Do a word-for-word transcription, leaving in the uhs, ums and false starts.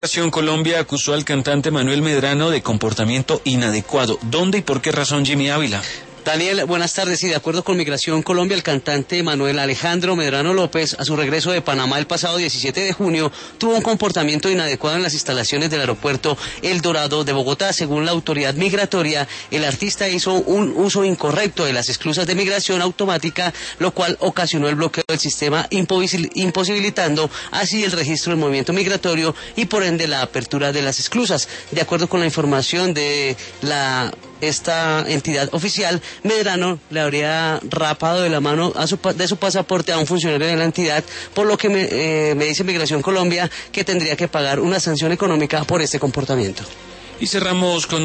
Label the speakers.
Speaker 1: Migración Colombia acusó al cantante Manuel Medrano de comportamiento inadecuado. ¿Dónde y por qué razón, Jimmy Ávila?
Speaker 2: Daniel, buenas tardes. Y de acuerdo con Migración Colombia, el cantante Manuel Alejandro Medrano López, a su regreso de Panamá el pasado diecisiete de junio, tuvo un comportamiento inadecuado en las instalaciones del aeropuerto El Dorado de Bogotá. Según la autoridad migratoria, el artista hizo un uso incorrecto de las esclusas de migración automática, lo cual ocasionó el bloqueo del sistema, imposibilitando así el registro del movimiento migratorio y por ende la apertura de las esclusas. De acuerdo con la información de la esta entidad oficial, Medrano le habría rapado de la mano a su, de su pasaporte a un funcionario de la entidad, por lo que me, eh, me dice Migración Colombia que tendría que pagar una sanción económica por este comportamiento.
Speaker 1: Y cerramos con